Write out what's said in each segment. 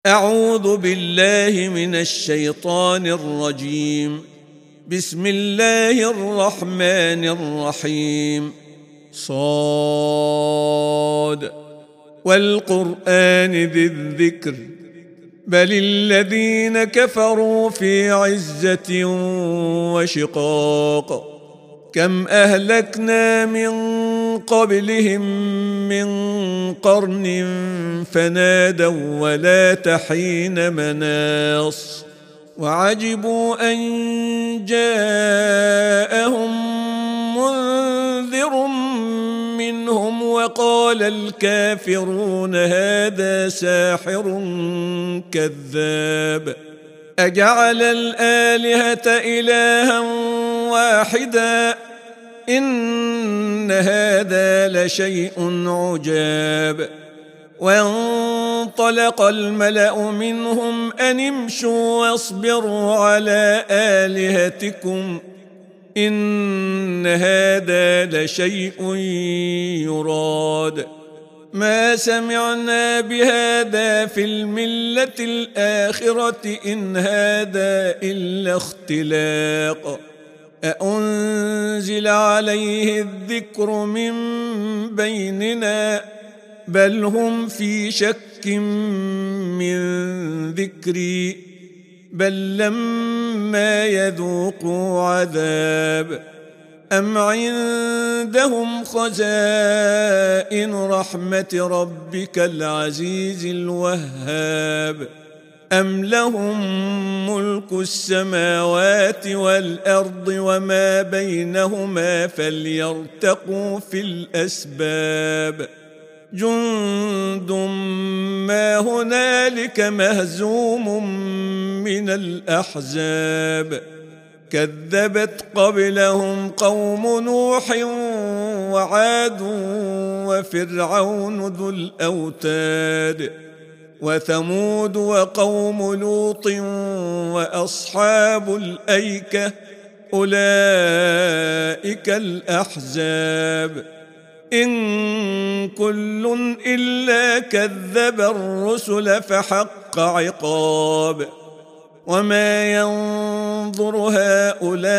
أعوذ بالله من الشيطان الرجيم. بسم الله الرحمن الرحيم. صاد والقرآن ذي الذكر بل الذين كفروا في عزة وشقاق. كم أهلكنا من قبلهم من قرن فنادوا ولا حين مناص وعجبوا أن جاءهم منذر منهم وقال الكافرون هذا ساحر كذاب أجعل الآلهة إلها واحدا إن هذا لشيء عجاب. وانطلق الملأ منهم أن امشوا واصبروا على آلهتكم إن هذا لشيء يراد ما سمعنا بهذا في الملة الآخرة إن هذا إلا اختلاق أأنزل عليه الذكر من بيننا بل هم في شك من ذكري بل لما يذوقوا عذاب أم عندهم خزائن رحمة ربك العزيز الوهاب أم لهم ملك السماوات والأرض وما بينهما فليرتقوا في الأسباب جند ما هنالك مهزوم من الأحزاب كذبت قبلهم قوم نوح وعاد وفرعون ذو الأوتاد وثمود وقوم لوط وأصحاب الأيكة أولئك الأحزاب إن كل إلا كذب الرسل فحق عقاب وما ينظر هؤلاء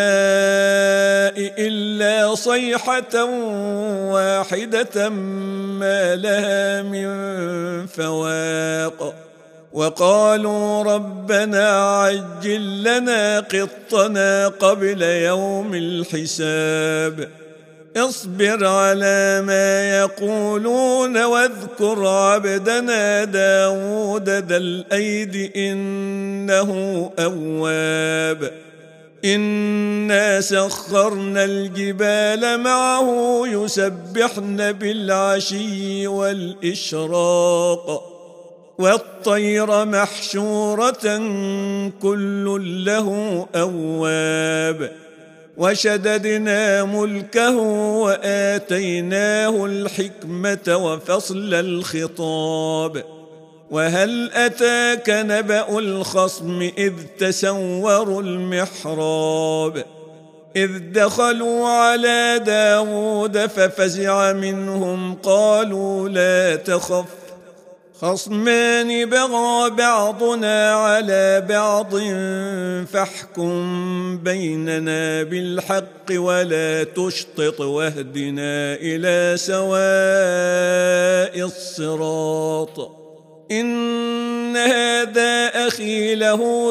إلا صيحة واحدة ما لها من فواق وقالوا ربنا عجل لنا قطنا قبل يوم الحساب اصبر على ما يقولون واذكر عبدنا داود ذا الأيد إنه أواب إنا سخرنا الجبال معه يسبحن بالعشي والإشراق والطير محشورة كل له أواب وشددنا ملكه وآتيناه الحكمة وفصل الخطاب وهل أتاك نبأ الخصم إذ تسوروا المحراب إذ دخلوا على داود ففزع منهم قالوا لا تخف خصمان بغى بعضنا على بعض فاحكم بيننا بالحق ولا تشطط واهدنا إلى سواء الصراط إن هذا أخي له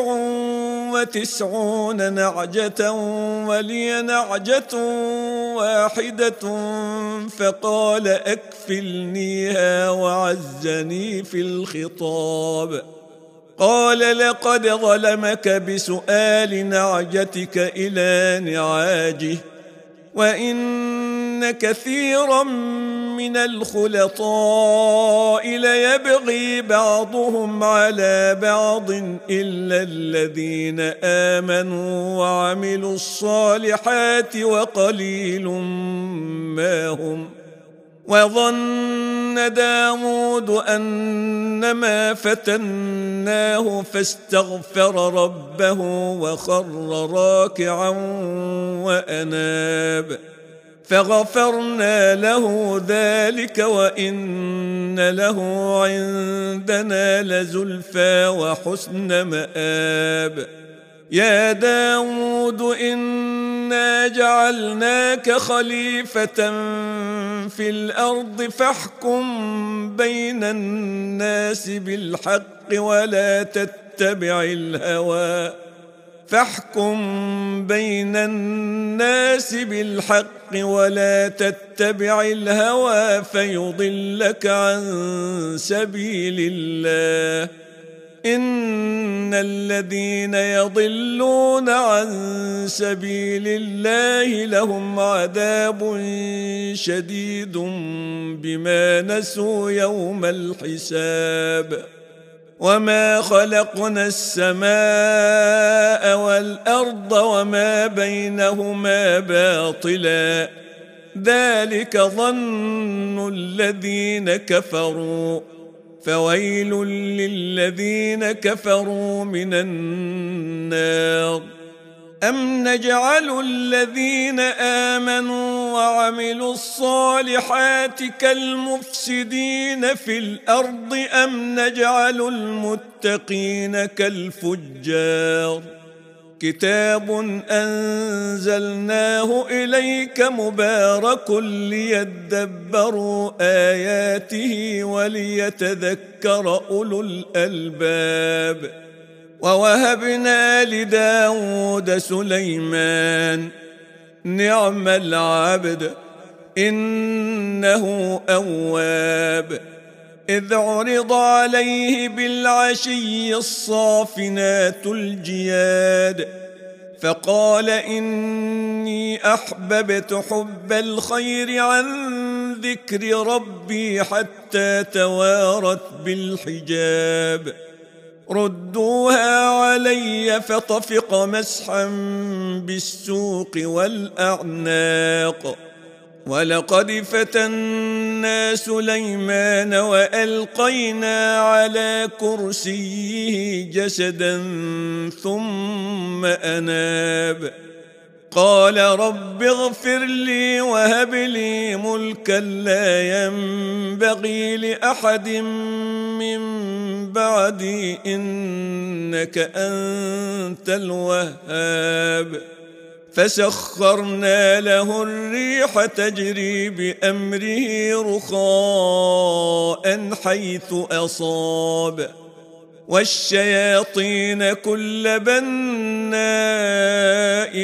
99 نعجة ولي نعجة واحدة فقال أكفلنيها وعزني في الخطاب قال لقد ظلمك بسؤال نعجتك إلى نعاجه وإن كثيرا من الخلطاء ليبغي بعضهم على بعض إلا الذين آمنوا وعملوا الصالحات وقليل ما هم وظن داود أنما فتناه فاستغفر ربه وخر راكعا وأناب فغفرنا له ذلك وإن له عندنا لزلفى وحسن مآب. يا داود إنا جعلناك خليفة في الأرض فاحكم بين الناس بالحق ولا تتبع الهوى فيضلك عن سبيل الله. إن الذين يضلون عن سبيل الله لهم عذاب شديد بما نسوا يوم الحساب. وما خلقنا السماء والأرض وما بينهما باطلا ذلك ظن الذين كفروا فويل للذين كفروا من النار. أم نجعل الذين آمنوا وعملوا الصالحات كالمفسدين في الأرض أم نجعل المتقين كالفجار. كتاب أنزلناه إليك مبارك ليدبروا آياته وليتذكر أولو الألباب. ووهبنا لداود سليمان نعم العبد إنه أواب. إذ عرض عليه بالعشي الصافنات الجياد فقال إني أحببت حب الخير عن ذكر ربي حتى توارت بالحجاب. ردوها علي فطفق مسحا بالسوق والأعناق. ولقد فتنا سليمان وألقينا على كرسيه جسدا ثم أناب. قال رب اغفر لي وهب لي ملكا لا ينبغي لأحد من بعدي إنك أنت الوهاب. فسخرنا له الريح تجري بأمره رخاء حيث أصاب والشياطين كل بناء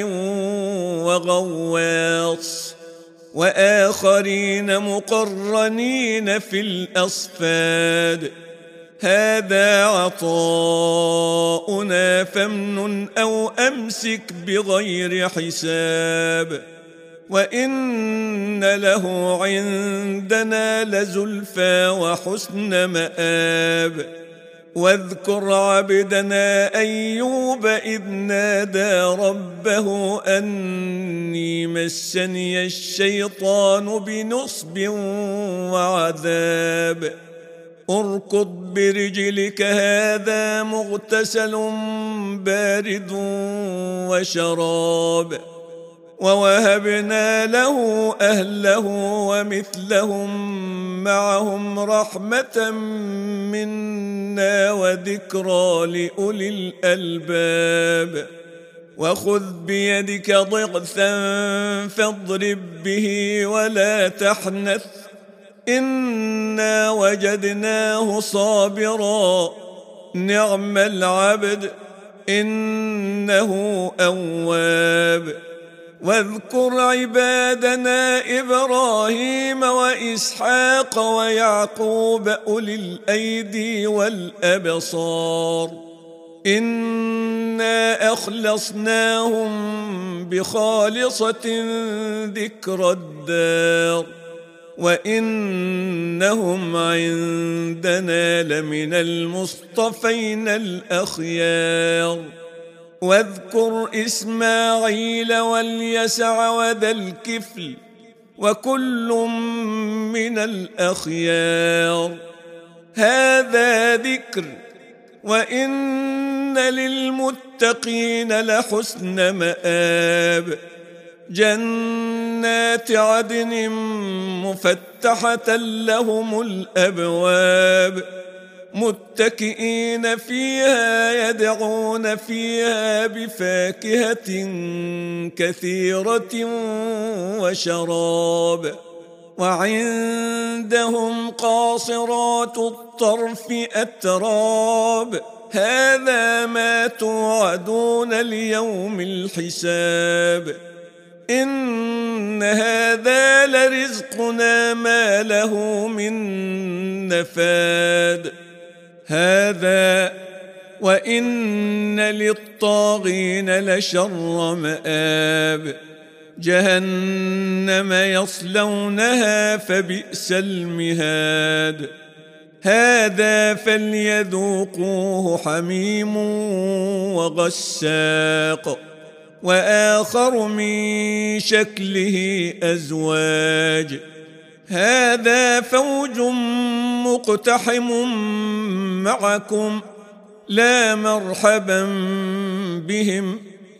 وغواص وآخرين مقرنين في الأصفاد. هذا عطاؤنا فامنن أو أمسك بغير حساب. وإن له عندنا لزلفى وحسن مآب. واذكر عبدنا أيوب إذ نادى ربه أني مسني الشيطان بنصب وعذاب. اركض برجلك هذا مغتسل بارد وشراب. ووهبنا له أهله ومثلهم معهم رحمة منا وذكرى لأولي الألباب. وخذ بيدك ضغثا فاضرب به ولا تحنث إنا وجدناه صابرا نعم العبد إنه أواب. واذكر عبادنا إبراهيم وإسحاق ويعقوب أولي الأيدي والأبصار إنا أخلصناهم بخالصة ذكر الدار وإنهم عندنا لمن المصطفين الأخيار. واذكر إسماعيل واليسع وذا الكفل وكل من الأخيار. هذا ذكر وإن للمتقين لحسن مآب. جنات عدن مفتحة لهم الأبواب متكئين فيها يدعون فيها بفاكهة كثيرة وشراب وعندهم قاصرات الطرف أتراب هذا ما توعدون ليوم الحساب إن هذا لرزقنا ما له من نفاد هذا وإن للطاغين لشر مآب جهنم يصلونها فبئس المهاد هذا فليذوقوه حميم وغساق وآخر من شكله أزواج هذا فوج مقتحم معكم لا مرحبا بهم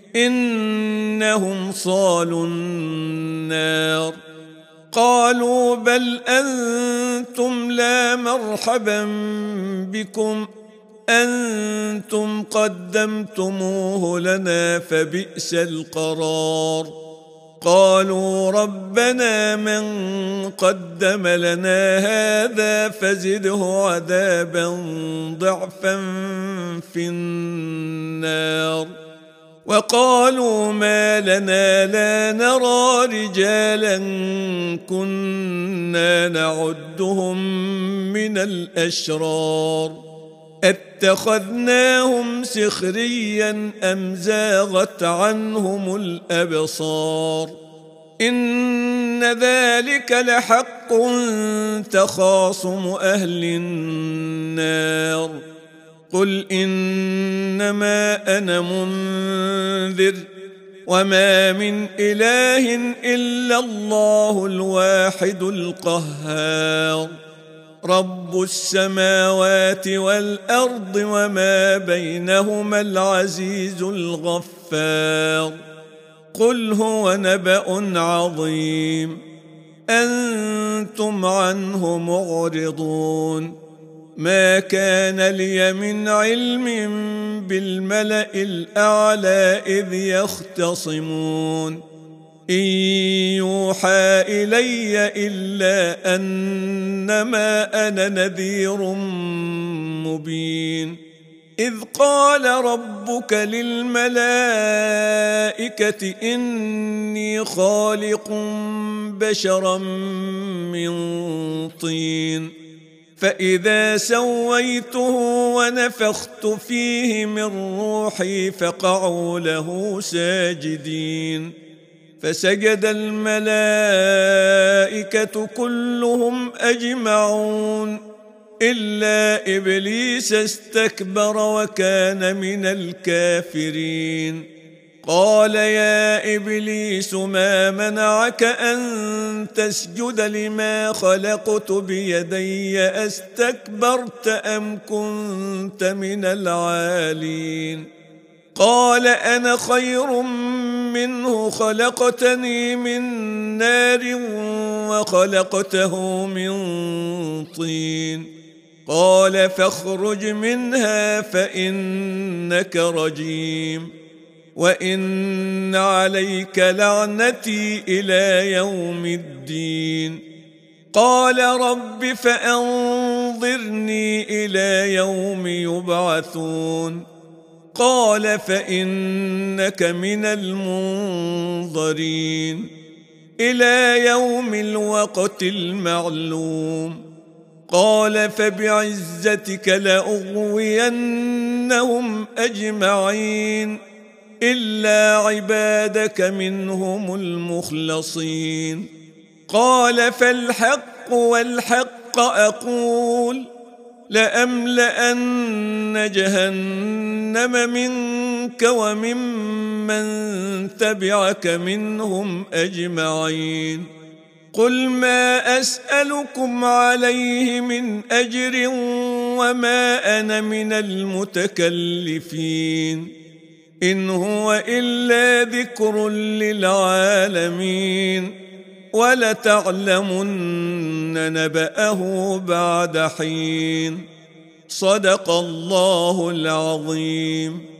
إنهم صالوا النار قالوا بل أنتم لا مرحبا بكم أنتم قدمتموه لنا فبئس القرار قالوا ربنا من قدم لنا هذا فزده عذابا ضعفا في النار وقالوا ما لنا لا نرى رجالا كنا نعدهم من الأشرار اتخذناهم سخريا أم زاغت عنهم الأبصار إن ذلك لحق تخاصم أهل النار قل إنما أنا منذر وما من إله إلا الله الواحد القهار رب السماوات والأرض وما بينهما العزيز الغفار قل هو نبأ عظيم أنتم عنه معرضون ما كان لي من علم بالملأ الأعلى إذ يختصمون إن يوحى إلي إلا أنما أنا نذير مبين إذ قال ربك للملائكة إني خالق بشرا من طين فإذا سويته ونفخت فيه من روحي فقعوا له ساجدين فسجد الملائكة كلهم أجمعون إلا إبليس استكبر وكان من الكافرين قال يا إبليس ما منعك أن تسجد لما خلقت بيدي أستكبرت أم كنت من العالين قال أنا خير منه خلقتني من نار وخلقته من طين قال فاخرج منها فإنك رجيم وإن عليك لعنتي إلى يوم الدين قال رب فأنظرني إلى يوم يبعثون قال فإنك من المنظرين إلى يوم الوقت المعلوم قال فبعزتك لأغوينهم أجمعين إلا عبادك منهم المخلصين قال فالحق والحق أقول لأملأن جهنم منك وممن تبعك منهم أجمعين قل ما أسألكم عليه من أجر وما أنا من المتكلفين إن هو إلا ذكر للعالمين ولتعلمن نبأه بعد حين صدق الله العظيم.